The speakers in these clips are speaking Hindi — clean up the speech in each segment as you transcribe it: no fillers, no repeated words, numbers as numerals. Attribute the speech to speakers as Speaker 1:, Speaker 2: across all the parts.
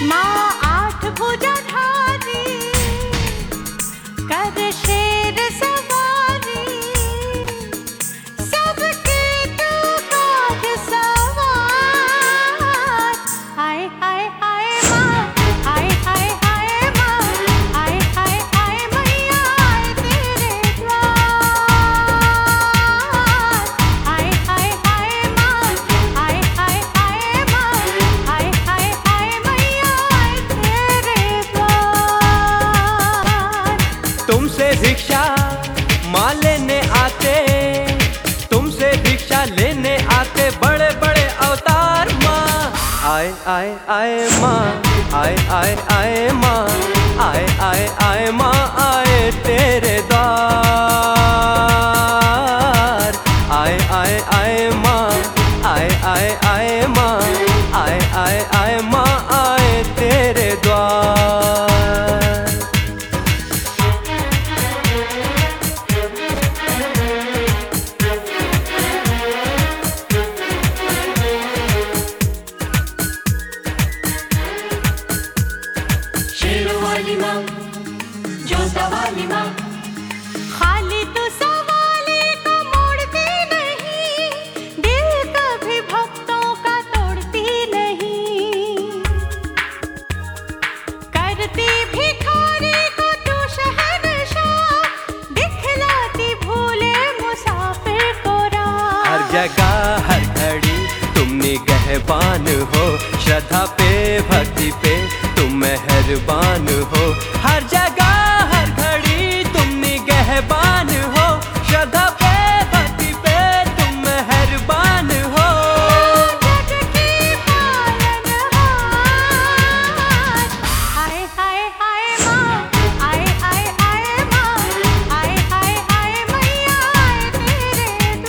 Speaker 1: माँ आठ भुजा धारी, कर शेर सवारी, सबके तू काज सवार। हाय हाय हाय माँ, हाय हाय हाय माँ, हाय हाय हाय मैया आए तेरे द्वार। हाय हाय हाय माँ, हाय हाय हाय माँ, हाय हाय हाय मैया आए तेरे द्वार।
Speaker 2: तुमसे भिक्षा माँ लेने आते, तुमसे भिक्षा लेने आते बड़े बड़े अवतार माँ। आए आए आए माँ, आए आए आए माँ, आए आए आए माँ आए तेरे द्वार। आए आए आए माँ, आए आए आए माँ, आए आए आए माँ आए तेरे द्वार।
Speaker 3: शेरों वाली माँ, जोता वाली माँ,
Speaker 1: खाली तो सवाले को मोड़ती नहीं, दिल कभी भक्तों का तोड़ती नहीं। करती भिखारी को तू शहंशाह, दिखलाती भूले मुसाफिर को राह।
Speaker 2: हर जगह हर घड़ी तुम निगहबान हो, श्रद्धा पे भक्ति पे तुम मेहरबान हो। हर जगह हर घड़ी तुम निगहबान हो, श्रद्धा पे भक्ति पे तुम मेहरबान हो।
Speaker 1: जग की पालनहार। हाय हाय हाय माँ, हाय हाय हाय माँ, हाय हाय हाय मैया आए तेरे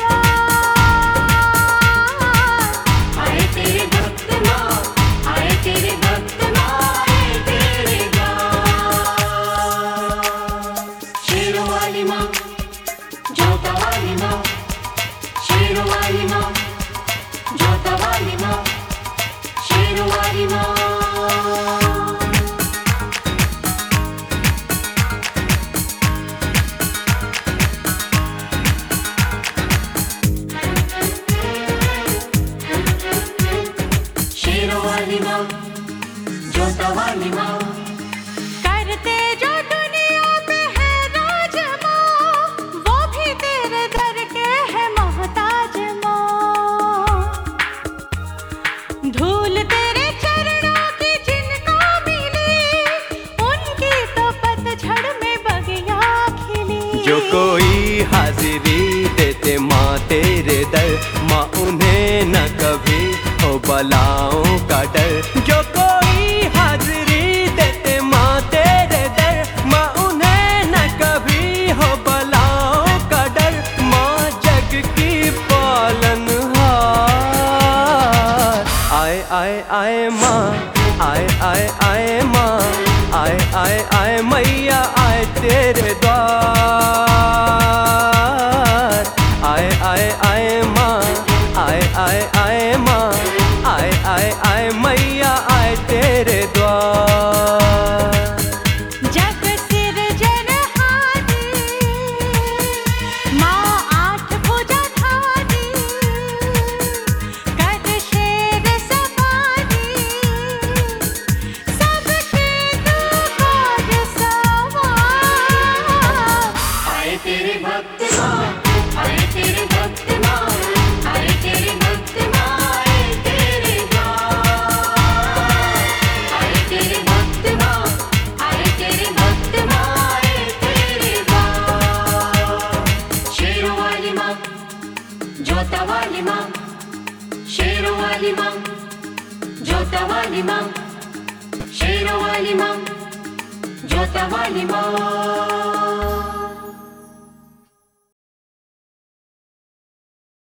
Speaker 1: द्वार।
Speaker 3: आए तेरे भक्त माँ, आए तेरे भक्त माँ, आए तेरे द्वार। शेरों वाली माँ, जोता वाली माँ, शेरों वाली माँ, जोता वाली माँ, शेरों वाली माँ। शेरों वाली माँ, जोता वाली माँ,
Speaker 1: करते जो दुनिया पे है राज माँ, वो भी तेरे दर के है मोहताज माँ। धूल तेरे चरणों की जिनको मिली, उनकी तो पतझड़ में बगिया खिली।
Speaker 2: जो कोई हाजिरी देते माँ तेरे दर, माँ उन्हें न कभी हो बलाओं का डर। जो कोई हाजिरी देते माँ तेरे दर, माँ उन्हें न कभी हो बलाओं का डर। माँ जग की पालनहार। आए आए आए माँ, आए आए आए माँ, आए आए आए मैया आए तेरे द्वार। आए आए आए माँ, आए आए आए माँ, आए आए आए मैया आए तेरे द्वार।
Speaker 1: जग सिरजनहारी, माँ आठ भुजा धारी, कर शेर सवारी, सबके तू काज सवार।
Speaker 3: आए तेरे भक्त माँ, आए तेरे भक्त माँ, आए तेरे भक्त माँ, आए तेरे द्वार। आए तेरे भक्त माँ, आए तेरे भक्त माँ, आए तेरे द्वार। शेरों वाली माँ, जोता वाली माँ, शेरों वाली माँ, जोता वाली माँ, शेरों वाली माँ, जोता वाली माँ।